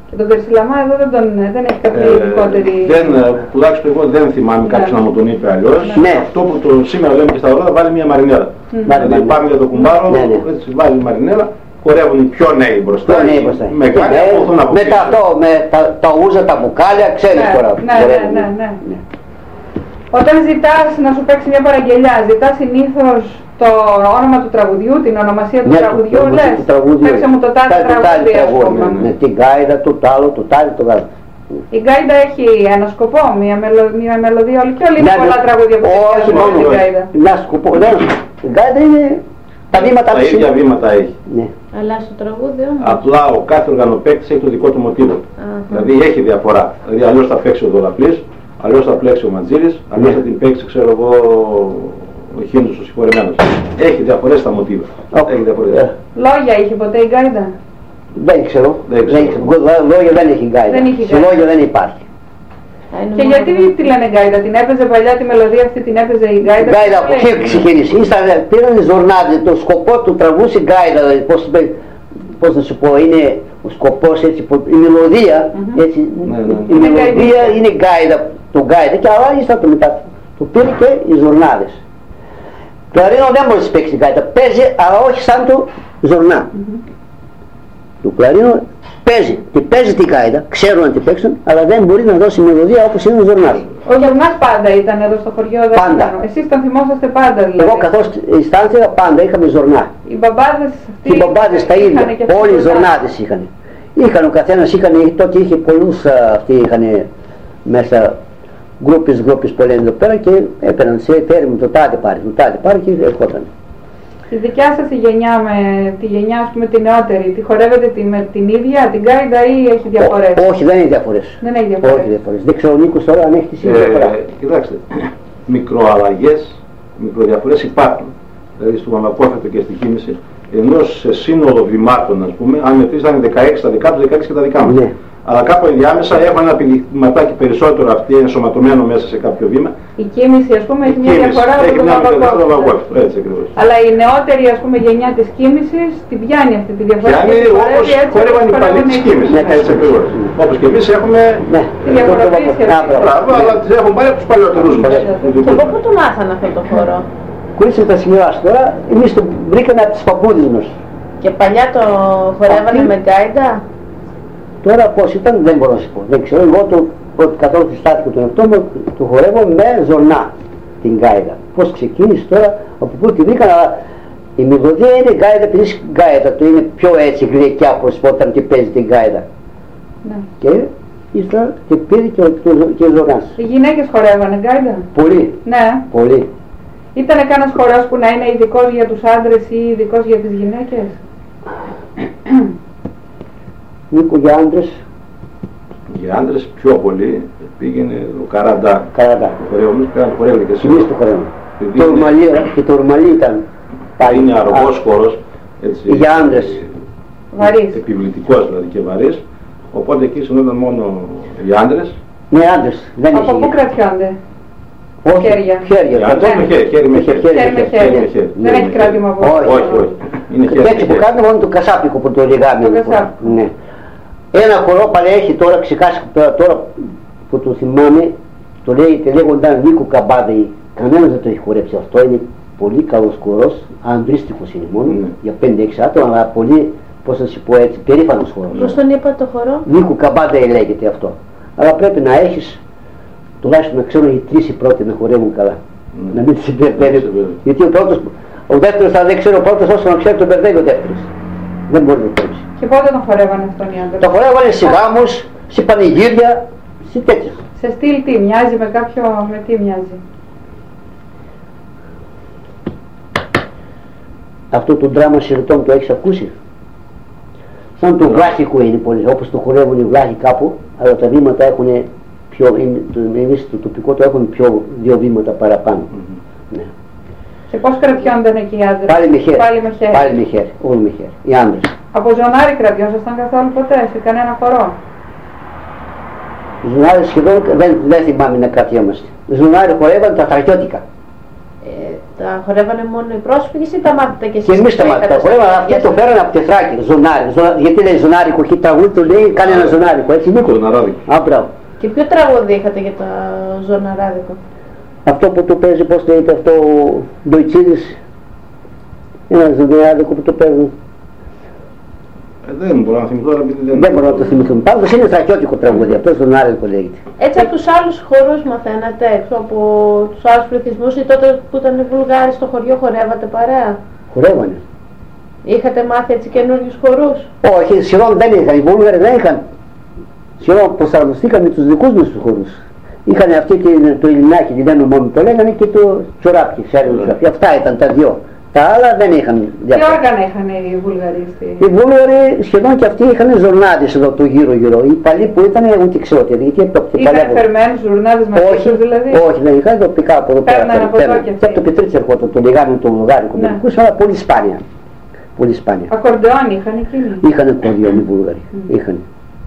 Και τον Περσιλαμά εδώ δεν έχει κάποια ειδικότερη... Τουλάχιστον εγώ δεν θυμάμαι κάποιος να μου τον είπε αλλιώς. Ναι. Αυτό που σήμερα λέμε και στα ορόδα, βάλει μια μαρινέλα. Δηλαδή πάμε για το κουμπάρο, έτσι βάλει μαρινέλα, χορεύουν οι πιο νέοι μπροστά. Μεγάλοι αποθούν από πίσω. Με τα ούζα, τα μπουκάλια, ξέρεις τώρα. Ναι. Όταν ζητάς να σου παίξει μια παραγγελιά, ζητάς συνήθως το όνομα του τραγουδιού, την ονομασία του τραγουδιού, λες, παίξε μου το τάδε τραγούδι, ας πούμε. Την γκάιδα, το άλλο, το τάδε, το άλλο. Η γκάιντα έχει ένα σκοπό, μια μελωδία όλη και όλη, είναι πολλά τραγούδια που παίξουν την γκάιντα. Ένα σκοπό, η γκάιντα είναι τα βήματα της. Τα ίδια βήματα έχει. Αλλά στο τραγούδι όμως. Απλά ο κάθε οργανοπαίκτης έχει το δικό του μοτίβο. Δηλαδή έχει διαφορά. Δηλαδή αλλιώς θα παίξει ο Δολαπλής, αλλιώς θα παίξει ο Μαντζήρης, αλλιώς θα την παίξει, ξέρω εγώ, ο Χίνδος ο συγχωρεμένος. Έχει διαφορές στα μοτίβα. Έχει διαφορές. Λόγια είχε ποτέ η γκάιντα? Δεν ξέρω. Λόγια δεν έχει γκάιντα. Σε λόγια δεν υπάρχει. Και γιατί τη λένε γκάιντα? Την έπαιζε παλιά τη μελωδία αυτή, την έπαιζε η γκάιντα? Γκάιντα, ποιο ξεκίνησε? Πήραν ζορνάδες, το σκοπό του τραβούσε γκάιντα. Πώς να σου πω, είναι ο σκοπός έτσι, η μελωδία, έτσι, η μελωδία είναι γκάιντα, το γκάιντα και άλλα ύστερα το μετά. Το πήρε και οι ζορνάδες. Κλαρίνο δεν μπορεί να παίξει γκάιντα, παίζει αλλά όχι σαν το ζορνά. Το κλαρίνο παίζει την γκάιντα, ξέρουν να την παίξουν, αλλά δεν μπορεί να δώσει μελωδία όπως είναι ο ζορνάς. Ο Γερμανάς πάντα ήταν εδώ στο χωριό, πάντα. Εσείς τον θυμόσαστε πάντα δηλαδή? Εγώ καθώς αισθάνθηκα πάντα είχαμε ζορνά. Οι μπαμπάδες τα ίδια, όλοι οι ζορνάδες είχαν. Είχαν ο καθένας, τότε είχε πολλούς αυτοί είχαν μέσα γκρούπες που λένε εδώ πέρα και έπαιρναν σε φέρει μου το τάδε πάρει και ερχόταν. Τη δικιά σας γενιά με τη γενιά ας πούμε τη νεότερη, τη χορεύετε με την ίδια, την γκάιντα ή έχει διαφορές? Όχι, δεν έχει διαφορές. Δεν έχει διαφορές. Δεν ξέρω ο Νίκος τώρα αν έχει τη διαφορά. Κοιτάξτε, μικροαλλαγές, μικροδιαφορές υπάρχουν. Δηλαδή στο Μαμαπόφετο και στη Χήμιση, ενώ σε σύνολο βημάτων, ας πούμε, αν μετρήσαν 16 τα δικά τους, 16 και τα δικά μας. Αλλά κάπου ενδιάμεσα έχουν ένα πηδηματάκι περισσότερο αυτή ενσωματωμένο μέσα σε κάποιο βήμα. Η κοίμηση ας πούμε έχει μια διαφορά από τον Μαμαπόφετο. Έτσι ακριβώς. Αλλά η νεότερη ας πούμε γενιά της κοίμησης την πιάνει αυτή τη διαφορά. Πιάνει όπως χορεύαν οι παλιοί της κοίμησης. Έτσι ακριβώς. Όπως και εμείς έχουμε τη διαφοροποίηση αυτή. Μπράβο, αλλά τις έχουν πάρει από τους παλιότερους μας. Και από πού το μάθανε αυτό το χώρο? Κοίταξε τα σημειώσει τώρα, εμείς το βρήκαμε από τις παππούδες μας. Και παλιά το χορεύανε με γκάιντα? Τώρα πώς ήταν δεν μπορώ να σου πω, δεν ξέρω, εγώ καθόλου στάθηκα τον εαυτό μου, το χορεύω με ζορνά την γκάιντα. Πώς ξεκίνησε τώρα, από πού τη βρήκα, αλλά η μελωδία είναι γκάιντα, επειδή γκάιντα, το είναι πιο έτσι γλυκιά πως όταν και παίζει την γκάιντα. Και ύστερα και πήρε και ο ζορνάς. Οι γυναίκες χορεύανε γκάιντα? Πολύ. Ναι. Πολύ. Ήτανε κανένας χορός που να είναι ειδικός για τους άντρες ή ειδικός για τις γυναίκες? Νίκο για άντρες. Για άντρες πιο πολύ πήγαινε ο Καραντά. Όμως πέραν χορεύει και εσύ. Εμείς το χορεύουμε. Και το Ορμαλί ήταν. Είναι αργός χώρος. Για άντρες. Βαρύς. Επιβλητικός δηλαδή και βαρύς. Οπότε εκεί συνόταν μόνο οι άντρες. Ναι, άντρες. Από πού κρατιόνται? Χέρια. Χέρι με χέρι. Δεν έχει κράτημα από όχι. Έτσι που κάνουμε μόνο το κασάπικο που το λιγάμε. Ναι. Ένα χορό πάλι έχει τώρα ξεχάσει τώρα που το θυμάμαι, το λέγονταν Νίκο Καμπάδη. Κανένας δεν το έχει χορέψει αυτό, είναι πολύ καλός χορός, ανδρίστικος είναι μόνο, για 5-6 άτομα, αλλά πολύ, πώς να σου πω έτσι, περήφανος χορός. Πώς τον είπα το χορό? Νίκο Καμπάδη λέγεται αυτό. Αλλά πρέπει να έχεις, τουλάχιστον να ξέρουν οι τρεις οι πρώτοι να χορεύουν καλά. Να μην τις μπερδεύει. Γιατί ο δεύτερος θα δεν ξέρει ο πρώτος όσο να ξέρει τον μπερδεύει ο δεύτερος. Δεν μπορεί να το παίξει. Και πότε τον χορεύανε αυτόν οι άντρες? Το χορεύανε σε γάμους, σε πανηγύρια, σε τέτοια. Σε στυλ τι, μοιάζει με κάποιο, με τι μοιάζει? Αυτό το δράμα σιρτών το έχεις ακούσει? Σαν το βλάχικο είναι πολύ, όπως το χορεύουν οι βλάχοι κάπου, αλλά τα βήματα έχουν πιο, εμείς το τοπικό το έχουν πιο 2 βήματα παραπάνω. Ναι. Και πώς κρατιόνταν εκεί οι άντρες? Πάλι με χέρι. Όλοι με χέρι. Οι άντρες. Από ζωνάρι κρατιόσασταν καθόλου ποτέ, σε κανένα χορό? Ζωνάρι σχεδόν δεν θυμάμαι να κρατιόμαστε. Ζωνάρι χορεύαν τα στρατιώτικα. Τα χορεύανε μόνο οι πρόσφυγες ή τα μάθατε και εσείς? Και εμείς τα μάθαμε. Αυτοί το φέρανε από τη Θράκη, ζωνάρι. Γιατί λέει ζωνάρικο, έχει τραγούδι, του λέει κάνει ένα ζωνάρικο, έτσι Νίκο. Ζωναράδικο. Και ποιο τραγούδι είχατε για το ζωναράδικο? Αυτό που το παίζει, πώς λέγεται αυτό, ο Ντοϊτσίδης. Ένα ζωναράδικο που το παίζει. Δεν μπορώ να θυμηθώ, αλλά δεν μπορώ να το θυμηθώ. Πάντως είναι θρακιώτικο τραγούδι, αυτό ζωνάρικο λέγεται. Έτσι από τους άλλους χορούς μαθαίνατε, έξω από τους άλλους πληθυσμούς, ή τότε που ήταν οι Βουλγάροι στο χωριό χορεύατε παρέα? Χορεύανε. Είχατε μάθει έτσι καινούριους χορούς? Όχι, σχεδόν δεν είχαν. Οι Βούλγαροι δεν είχαν. Σχεδόν προσαρμοστήκαν με τους δικούς μας τους χορούς. Είχαν αυτή το Ελληνάκι, την ένωμο μου το λέγανε, και το Τσοράπι, αυτά ήταν τα δυο. Τα άλλα δεν είχαν διαφορά. Τι όργανα είχαν οι Βούλγαροι? Οι Βούλγαροι σχεδόν και αυτοί είχαν ζορνάδες εδώ το γύρω-γύρω. Οι παλιοί που ήταν ούτε ξέρω τι. Είχαν φερμένους ζορνάδες μαζί τους δηλαδή? Όχι, δεν είχαν τοπικά από εδώ πέρα. Παίρναν από εδώ και από το Πετρίτσι ερχόταν, το λιγάνι το βουλγάρικο. Αλλά πολύ σπάνια. Πολύ σπάνια. Ακορντεόν είχαν εκείνοι? Είχαν ακορντεόν οι Βούλγαροι. Είχαν.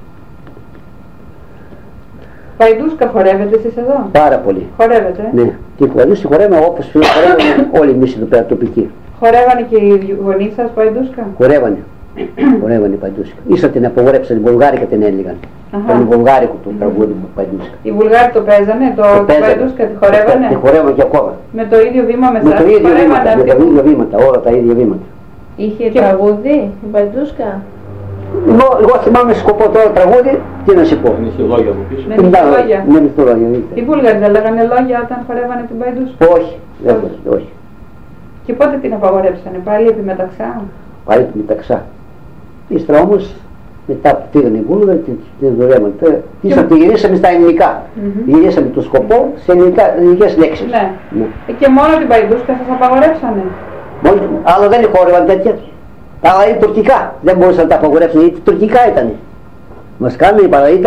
Παϊντούσκα χορεύετε εσείς εδώ? Πάρα πολύ. Χορεύετε? Ναι. Και Παϊντούσκα χορεύαμε όπως χορεύαμε όλοι εμείς εδώ πέρα τοπικοί. Χορεύανε και οι γονείς σας Παϊντούσκα? Χορεύανε. Χορεύανε Παϊντούσκα. Ίσα την απογορέψαν, οι Βουλγάρικα την έλεγαν. Ήταν βουλγάρικο το τραγούδι του Παϊντούσκα. Οι Βουλγάροι το παίζανε, το Παϊντούσκα, τη χορεύανε? Τη χορεύανε και ακόμα. Με το ίδιο βήμα με το ίδιο βήμα, με τα ίδια βήματα, όλα τα ίδια βήματα. Είχε τραγούδι η Παϊντούσκα? Εγώ θυμάμαι σκοπό τώρα τραγούδι, τι να σου πω. Δεν είχε λόγια από πίσω. Δεν είχε λόγια. Οι Βούλγαροι δεν λέγανε λόγια όταν χορεύανε την Παϊντούσκα? Όχι, όχι. Και πότε την απαγορέψανε, πάλι επί μεταξά? Πάλι επί μεταξά. Ύστερα όμως, μετά που πήγαν οι Βούλγαροι, την δουλεύαν. Ύστερα τη γυρίσαμε στα ελληνικά. Γυρίσαμε το σκοπό σε ελληνικές λέξεις. Ναι. Και μόνο την Παϊντούσκα σας απαγορέψανε? Άλλο δεν χόρευαν τέτοια. Αλλά είναι τουρκικά, δεν μπορούσαν να τα απαγορεύσουν, γιατί τουρκικά ήταν. Μας κάνουν,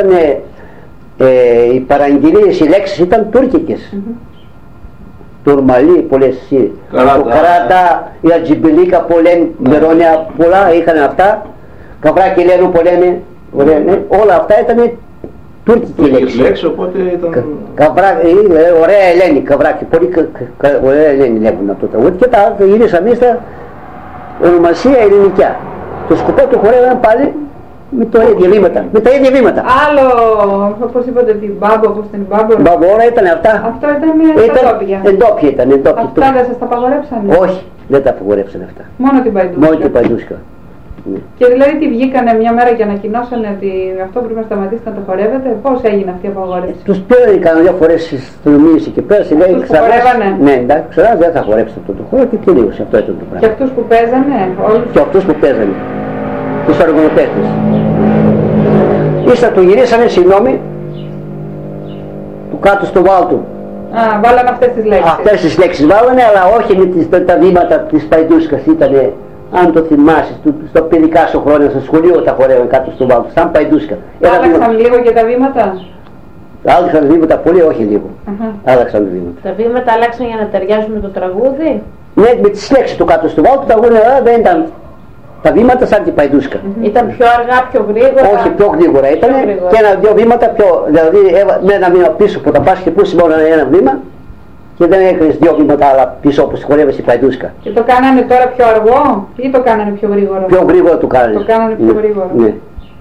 οι παραγγελίες, οι λέξεις ήταν τουρκικές. Τουρμαλί, πολλές, το Καράτα, η Ατζιμπιλίκα, πολλές, Μερώνια, πολλά είχαν αυτά. Καβράκι λένε, πολλές, όλα αυτά ήταν τουρκικές λέξεις. Οπότε ήταν... Ωραία Ελένη, Καβράκι, πολύ ωραία Ελένη λέγουν αυτό το τραγούδι. Και τα γυρίσαμε στα ονομασία ελληνικά. Το σκοπό του χορεύαν πάλι με τα ίδια βήματα. Με τα ίδια βήματα. Άλλο, όπως είπατε, την Μπάμπο, όπως την Μπάμπο. Μπάμπο, όλα ήταν αυτά. Αυτό ήταν μια εντόπια. Εντόπια ήταν, εντόπια. Αυτά δεν σας τα απαγορέψανε? Όχι, δεν τα απαγορέψανε αυτά. Μόνο την Παϊντούσκα? Μόνο την Παϊντούσκα. Και δηλαδή τι βγήκανε μια μέρα και ανακοινώσανε ότι αυτό πρέπει να σταματήσετε να το χορεύετε? Πώς έγινε αυτή η απαγόρευση? Τους πήραν κανένα δύο φορές στις αστυνομίες εκεί πέρα. Αυτούς που χορεύανε? Ναι, εντάξει, ξανά δεν θα χορέψετε αυτό το χώρο και τελείωσε, αυτό ήταν το πράγμα. Και αυτούς που παίζανε όλους? Και αυτούς που παίζανε, τους αργονοτέχνες. Ύστερα του γυρίσανε, συγγνώμη, του κάτω στο βάλτου. Βάλανε αυτές τις λέξεις? Αυτές τις λέξεις βάλανε, αλλά όχι με τα βήματα της Παϊντούσκας. Ήτανε, αν το θυμάσαι, στο παιδικά σου χρόνια, στο σχολείο τα χορεύαν κάτω στο βάλτο, σαν Παϊντούσκα. Άλλαξαν λίγο και τα βήματα? Άλλαξαν τα βήματα πολύ, όχι λίγο. Άλλαξαν τα βήματα. Τα βήματα άλλαξαν για να ταιριάζουν με το τραγούδι? Ναι, με τις λέξεις του κάτω στο βάλτο, τα γούνε δεν ήταν τα βήματα σαν την Παϊντούσκα. Ήταν πιο αργά, πιο γρήγορα? Όχι, πιο γρήγορα ήταν και ένα-δυο βήματα πιο, δηλαδή με ένα βήμα πίσω που τα πας και πούσε μόνο ένα βήμα και δεν έκανες δύο βήματα άλλα πίσω όπως χορεύες η Παϊντούσκα. Και το κάνανε τώρα πιο αργό ή το κάνανε πιο γρήγορα? Πιο γρήγορα το κάνανε. Το κάνανε πιο γρήγορα. Ναι.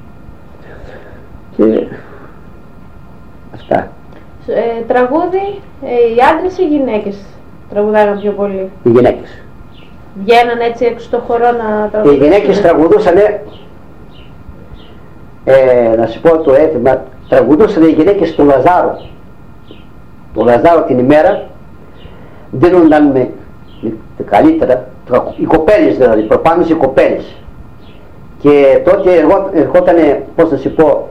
Και αυτά. Τραγούδι, οι άντρες ή οι γυναίκες τραγουδάγαν πιο πολύ? Οι γυναίκες. Βγαίναν έτσι έξω στο χώρο να τραγουδούσαν? Οι γυναίκες τραγουδούσαν, να σου πω το έθιμα, τραγουδούσαν οι γυναίκες του Λαζάρου. Το Λαζάρο την ημέρα δίνονταν με καλύτερα, οι κοπέλες δηλαδή, προπάνω οι κοπέλες. Και τότε ερχότανε, πώς να σου πω,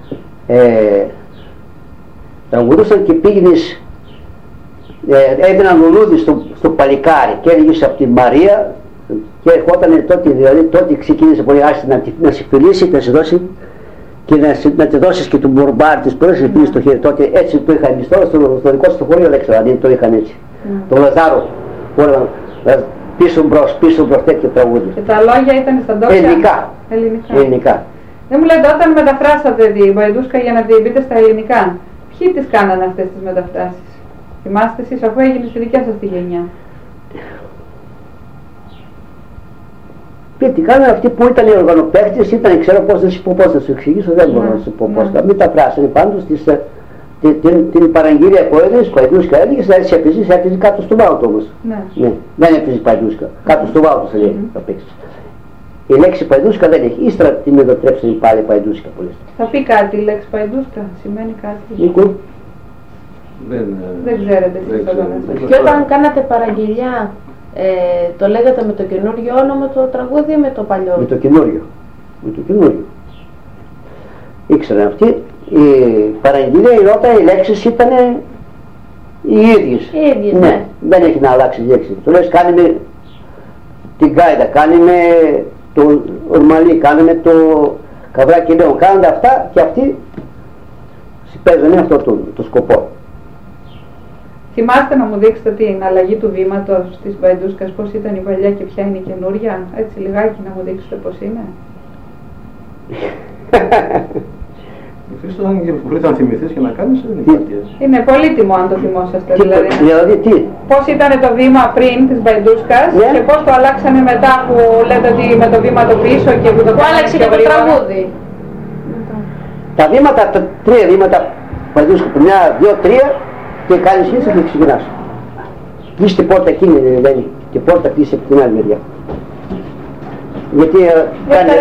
τραγουδούσαν και πήγαινες, έδιναν λουλούδι στο παλικάρι και έλεγες από τη Μαρία και ερχόταν τότε, δηλαδή τότε ξεκίνησε πολύ άσχημα να σε φιλήσει, να σε δώσει και να τη δώσεις και του μπουρμπάρ της πρώτης να στο χέρι. Τότε έτσι το είχαν εμείς τώρα στο δικό στο χωριό, δεν ξέρω αν το είχαν έτσι. Το Λαζάρο, πίσω μπρος τέτοιο τραγούδι. Και τα λόγια ήταν στα ντόπια? Ελληνικά. Δεν μου λέτε, όταν μεταφράσατε την Παϊντούσκα για να την πείτε στα ελληνικά, ποιοι τις κάνανε αυτές τις μεταφράσεις? Θυμάστε εσείς, αφού έγινε στη δικιά σας τη γενιά? Και τι κάνανε αυτοί που ήταν οι οργανοπαίχτες, ήταν, ξέρω πώς να σου εξηγήσω, δεν μπορώ να σου πω πώς. Μην τα πράσινε πάντως την παραγγελία που έδινες, Παϊδούσκα έλεγες, έτσι έπαιζες κάτω στο Βάουτο όμως. Ναι, δεν έπαιζες Παϊδούσκα, κάτω στο Βάουτο θα λέει, θα παίξεις. Η λέξη Παϊδούσκα δεν έχει, ύστερα την μετατρέψανε πάλι Παϊδούσκα πολλές. Θα πει κάτι η λέξη Παϊδούσκα, σημαίνει κάτι. Νίκο. Δεν ξέρετε τι θα κάνετε. Και όταν κάνατε παραγγελιά, το λέγατε με το καινούριο όνομα το τραγούδι ή με το παλιό? Με το καινούριο. Με το καινούριο. Ήξεραν αυτοί, η παραγγελία η νότα, οι λέξεις ήταν οι ίδιες. Οι ίδιες, ναι. Δεν έχει να αλλάξει η λέξη. Του λες κάνει με την Γκάιδα, κάνει με το Ορμαλί, κάνει με το Καβράκι Λέων. Κάνονται αυτά και αυτοί παίζανε αυτό το σκοπό. Θυμάστε να μου δείξετε την αλλαγή του βήματος της Παϊδούσκας, πώς ήταν η παλιά και ποια είναι η καινούρια, έτσι λιγάκι να μου δείξετε πώς είναι. Χρήστο, αν θυμηθείς και να κάνεις, δεν υπάρχει. Είναι πολύτιμο αν το θυμόσαστε, δηλαδή τι. Πώς ήταν το βήμα πριν της Παϊδούσκας και πώς το αλλάξανε μετά που λέτε ότι με το βήμα το πίσω και που το άλλαξε και το τραγούδι. Τα βήματα, τα τρία βήματα Παϊδούσκα, μια, δύο, τρία και κάνεις ίσα και ξεκινάς. Κλείς την πόρτα εκείνη, δηλαδή, και πόρτα κλείσει από την άλλη μεριά. Γιατί κάνει...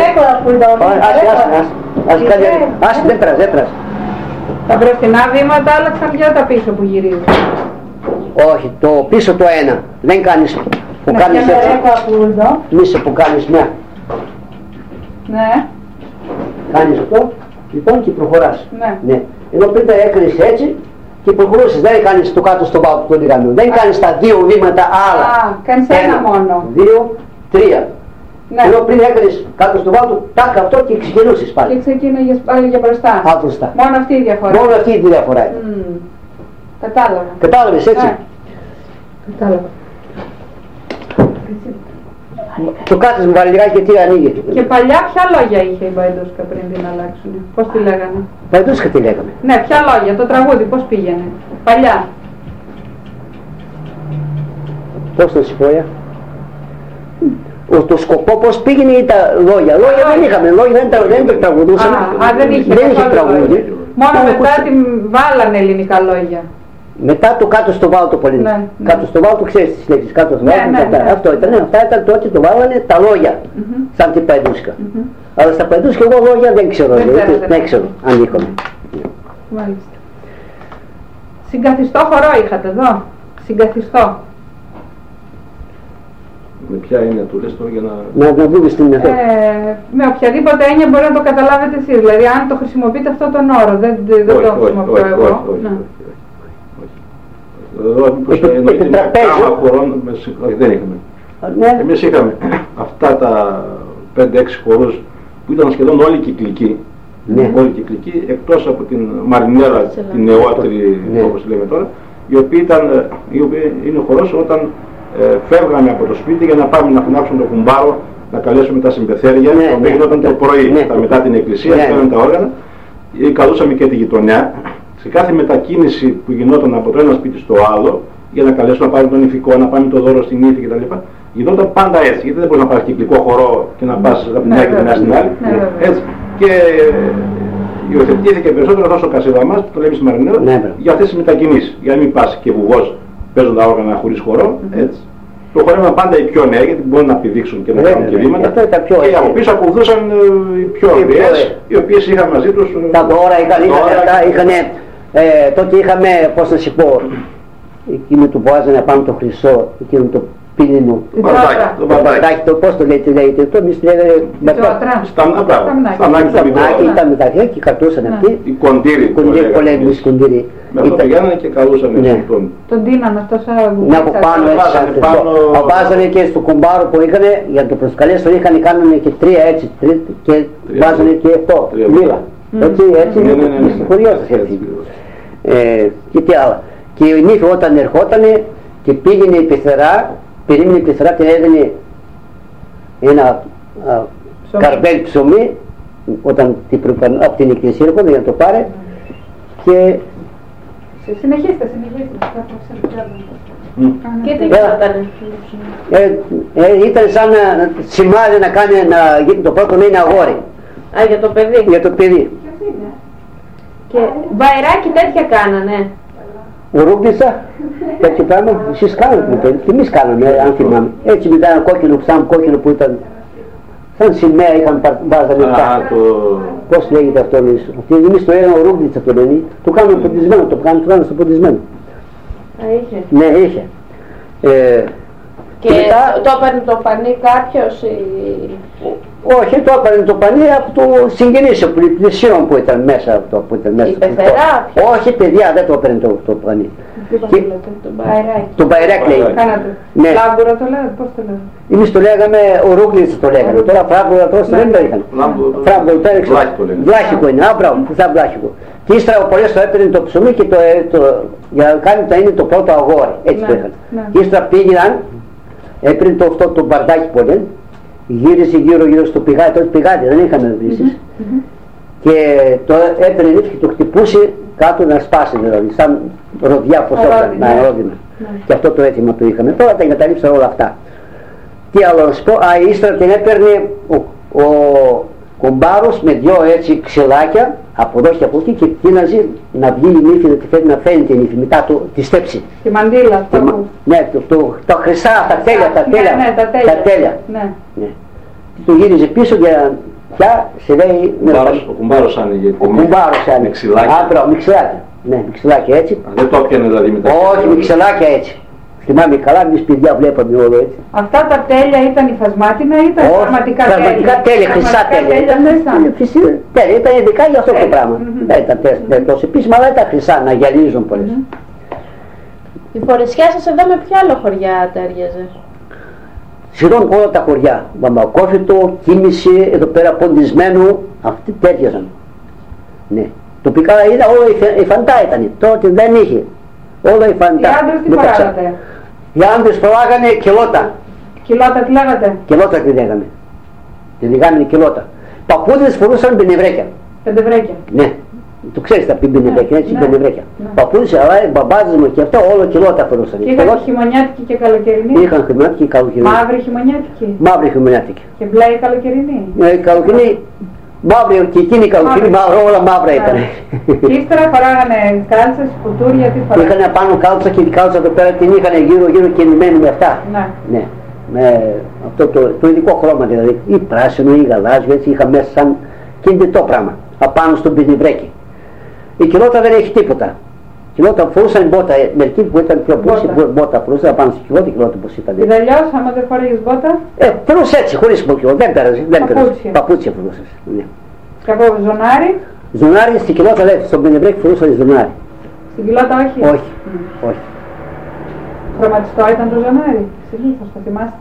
Ας δεν τρας. Τα μπροστινά βήματα άλλαξαν για τα πίσω που γυρίζουν. Όχι, το πίσω το ένα. Δεν κάνεις που κάνεις έτσι. Μίσο που κάνεις μια. Ναι. Κάνεις αυτό, λοιπόν και προχωράς. Ναι. Ενώ πριν τα έκανες έτσι και προχωρούσες, δεν κάνεις το κάτω στο πάτο του λιγανού. Δεν κάνεις τα δύο βήματα άλλα. Κάνεις ένα μόνο. Δύο, τρία. Ναι. Ενώ πριν έκανες κάτω στο πάτο, τάκα αυτό και ξεκινούσες πάλι. Και ξεκίναγες πάλι για μπροστά. Μπροστά. Μόνο αυτή η διαφορά. Μόνο αυτή η διαφορά. Κατάλαβα. Κατάλαβες έτσι. Κατάλαβα. Το κάτω μου βάλει λιγάκι και τι ανοίγει. Και παλιά ποια λόγια είχε η Παϊδούσκα πριν την αλλάξουν? Πώς τη λέγανε? Παϊδούσκα τι λέγαμε. Ναι, ποια λόγια, το τραγούδι πώς πήγαινε? Παλιά. Πώς να σου πω, το σκοπό πώς πήγαινε ή τα λόγια. Λόγια δεν είχαμε, λόγια δεν τα τραγουδούσαμε. Δεν είχε τραγούδι. Μόνο μετά την βάλανε ελληνικά λόγια. Μετά το κάτω στο Βάλτο πολύ. Κάτω στο Βάλτο ξέρεις τις λέξεις, κάτω στο Βάλτο. Αυτό ήταν, αυτά ήταν τότε το βάλανε τα λόγια. Σαν την Παϊδούσκα. Αλλά στα Παϊδούσκα εγώ λόγια δεν ξέρω, δεν ξέρω αν είχαμε. Μάλιστα. Συγκαθιστό χορό είχατε εδώ. Συγκαθιστό. Με ποια έννοια του λες τώρα για να... Να δούμε στην μεθόδο. Με οποιαδήποτε έννοια μπορεί να το καταλάβετε εσείς. Δηλαδή αν το χρησιμοποιείτε αυτόν τον όρο. Δεν το χρησιμοποιώ εγώ. Δεν είχαμε. Εμείς είχαμε αυτά τα 5-6 χορούς που ήταν σχεδόν όλοι κυκλικοί. Όλοι κυκλικοί, εκτός από την Μαρινέρα, την νεότερη όπως λέμε τώρα, η οποία είναι ο χορός όταν φεύγαμε από το σπίτι για να πάμε να φωνάξουμε το κουμπάρο, να καλέσουμε τα συμπεθέρια, το οποίο γινόταν το πρωί, μετά την εκκλησία, κάναμε τα όργανα, καλούσαμε και τη γειτονιά. Σε κάθε μετακίνηση που γινόταν από το ένα σπίτι στο άλλο, για να καλέσουμε να πάρουμε τον ηφικό, να πάμε το δώρο στην ύφη κτλ. Γινόταν πάντα έτσι, γιατί δεν μπορεί να πάρεις κυκλικό χορό και να πας από την μια και την άλλη στην άλλη. Έτσι. Και υιοθετήθηκε περισσότερο αυτός ο Κασιδαμάς, που το λέμε στη Μαρινέρα, για αυτές τις μετακινήσεις. Για να μην πας και βουγός παίζουν τα όργανα χωρίς χορό. Έτσι. Το χορεύαν πάντα οι πιο νέοι, γιατί μπορούν να πηδήξουν και να κάνουν και βήματα. Και από πίσω ακολουθούσαν οι πιο αγριές, οι οποίες είχαν μαζί τους. Τα δώρα είχαν. Τότε είχαμε, πώς να σου πω, εκείνο του που βάζανε πάνω το χρυσό, εκείνο το πύλινο. Το μπαρδάκι. Πώς το λέγεται, το εμείς λέγανε σταμνάκι, ήταν μεταξύ και κρατούσαν αυτοί. Οι κοντήροι. Με αυτό πηγαίνανε και καλούσαν τον τίνανε αυτό σαν να από πάνω έτσι. Βάζανε και στο κουμπάρο που είχανε, για να το προσκαλέσουν είχαν κάνανε και τρία έτσι και βάζανε και αυτό, μήλα. Έτσι είναι στο χωριό σας έτσι. Και τι άλλα. Και η νύφη όταν ερχότανε και πήγαινε η πεθερά, περίμενε η πεθερά, την έδινε ένα καρβέλ ψωμί, όταν από την εκκλησία έρχονται για να το πάρει και... Συνεχίστε. Και τι γινότανε? Ήταν σαν σημάδι να κάνει, το πρώτο να είναι αγόρι. Α, για το παιδί. Για το παιδί. Και μπαϊράκι τέτοια κάνανε. Ουρούγκλισσα, τέτοιο πράγμα, εσείς κάνετε, και εμείς κάναμε, αν θυμάμαι. Έτσι μετά ένα κόκκινο, σαν κόκκινο που ήταν, σαν σημαία είχαν βάζανε αυτά. Πώς λέγεται αυτό εμείς? Εμείς το έλεγαμε ουρούγκλισσα το λένε, το κάνουμε ποντισμένο, το κάνουμε στο ποντισμένο. Α, είχε. Ναι, είχε. Και μετά, το έπαιρνε το πανί κάποιος ή... Όχι, το έπαιρνε το πανί από το συγγενής πλησίων που ήταν μέσα. Αυτό, που ήταν μέσα. Η πεθερά? Όχι, παιδιά, δεν το έπαιρνε το πανί. Το μπαϊράκι. Το μπαϊράκι λέει. Κάνατε. Ναι. Φράμπουρα το λέτε, πώς το λέτε? Εμείς το λέγαμε, ουρούγκλισσα το λέγαμε. Τώρα φράμπουρα τόσο δεν το είχαν. Φράμπουρα το έριξε. Βλάχικο είναι, μπράβο, σαν βλάχικο. Και ύστερα πολλές το έπαιρνε το ψωμί και για να κάνει να είναι το πρώτο αγόρι. Έτσι το είχαν. Και ύστερα πήγαιναν, έπαιρνε αυτό το μπαρδάκι που λένε, γύρισε γύρω στο πηγάδι, τότε πηγάδι δεν είχαμε βρίσεις. Και το έπαιρνε και το χτυπούσε κάτω να σπάσει δηλαδή, σαν ροδιά πως έκανε, ρόδινα. Και αυτό το αίτημα το είχαμε. Τώρα τα εγκαταλείψαν όλα αυτά. Τι άλλο να σου πω, ύστερα την έπαιρνε ο κουμπάρος με δυο έτσι ξυλάκια από εδώ και από εκεί και τίναζε να βγει η νύφη, να φαίνεται η νύφη μετά τη στέψη. Τη μαντήλα αυτό. Ναι, τα χρυσά, τα τέλεια, τα τέλεια. Ναι. Το γύριζε πίσω για πια σε λέει... Ο κουμπάρος άνοιγε. Ο κουμπάρος άνοιγε. Με ξυλάκια. Άντρα, με ξυλάκια. Ναι, με ξυλάκια έτσι. Δεν το έπιανε δηλαδή μετά. Όχι, με ξυλάκια έτσι. Θυμάμαι καλά, εμείς παιδιά βλέπαμε όλο έτσι. Αυτά τα τέλεια ήταν υφασμάτινα ή ήταν πραγματικά τέλεια? Πραγματικά τέλεια, χρυσά τέλεια. Τέλεια, ήταν ειδικά για αυτό το πράγμα. Δεν ήταν τόσο επίσημα, αλλά ήταν χρυσά, να γυαλίζουν πολλές. Η φορεσιά σας εδώ με ποια άλλο χωριά τέριαζε? Σχεδόν όλα τα χωριά, Βαμβακόφυτο, Κίνηση, εδώ πέρα Ποντισμένο, αυτοί τέριαζαν. Ναι. Τοπικά ήταν όλα η φαντά ήταν, τότε δεν είχε. Όλα η φαντά. Οι άντρες τι φοράγατε? Οι άντρες φοράγανε κιλότα. Κιλότα τι λέγατε? Κιλότα τι λέγαμε. Τη λέγαμε κιλότα. Παππούδες φορούσαν πενευρέκια. Πεντευρέκια. Ναι. Το ξέρεις τα πενευρέκια, έτσι πενευρέκια. Παππούδες, αλλά οι μπαμπάδες μου και αυτό όλο κιλότα φορούσαν. Και είχαν χειμωνιάτικη και καλοκαιρινή? Είχαν χειμωνιάτικη και καλοκαιρινή. Μαύρη χειμωνιάτικη? Μαύρη χειμωνιάτικη. Και μπλε καλοκαιρινή? Καλοκαιρινή. Μαύρη και εκείνη η καλοκαιρινή, όλα μαύρα ήταν. Και ύστερα φοράγανε κάλτσες, κουτούρια, τι φοράγανε? Είχαν πάνω κάλτσα και η κάλτσα εδώ πέρα την είχαν γύρω κινημένη με αυτά. Ναι. Με αυτό το ειδικό χρώμα δηλαδή, ή πράσινο ή γαλάζιο, έτσι είχα μέσα σαν κινητό πράγμα, απάνω στον πινιβρέκι. Η κιλότα δεν έχει τίποτα. Η κιλότα φορούσαν μπότα, μερικοί που ήταν πιο πούσοι μπότα φορούσαν απάνω στην κιλότα, η κιλότα πως ήταν. Και αλλιώς, άμα δεν φοράγεις μπότα? Φορούσε έτσι, χωρίς μπόκιλο, δεν πέρασε. Παπούτσια φορούσες. Ναι. Και από ζωνάρι? Ζωνάρι στην κιλότα λέει, στον πινιβρέκι φορούσαν ζωνάρι. Στην κιλότα όχι? Όχι. Χρωματιστό ήταν το ζωνάρι, συνήθως, το θυμάστε?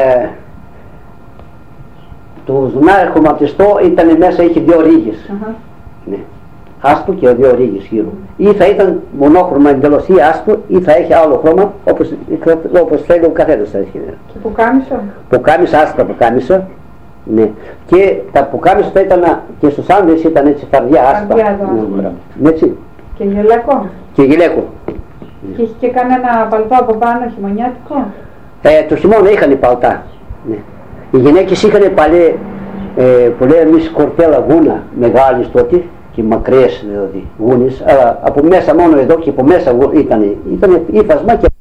Το ζωνάρι χρωματιστό ήταν μέσα, είχε δύο ρίγες. Ναι. Άσπρο και δύο ρίγες γύρω. Ή θα ήταν μονόχρωμα εντελώς ή άσπρο ή θα έχει άλλο χρώμα όπως θέλει ο καθένας. Και πουκάμισο? Πουκάμισο, άσπρα πουκάμισο. Ναι. Και τα πουκάμισο θα ήταν και στους άντρες ήταν έτσι φαρδιά άσπρα. Έτσι. Και γελέκο? Και γελέκο. Και είχε και κανένα παλτό από πάνω χειμωνιάτικο? Το χειμώνα είχαν παλτά. Ναι. Οι γυναίκες είχαν παλέ, που λέμε εμείς κορτέλα γούνα μεγάλης τότε και μακριές δηλαδή γούνες, αλλά από μέσα μόνο εδώ και από μέσα ήταν ύφασμα και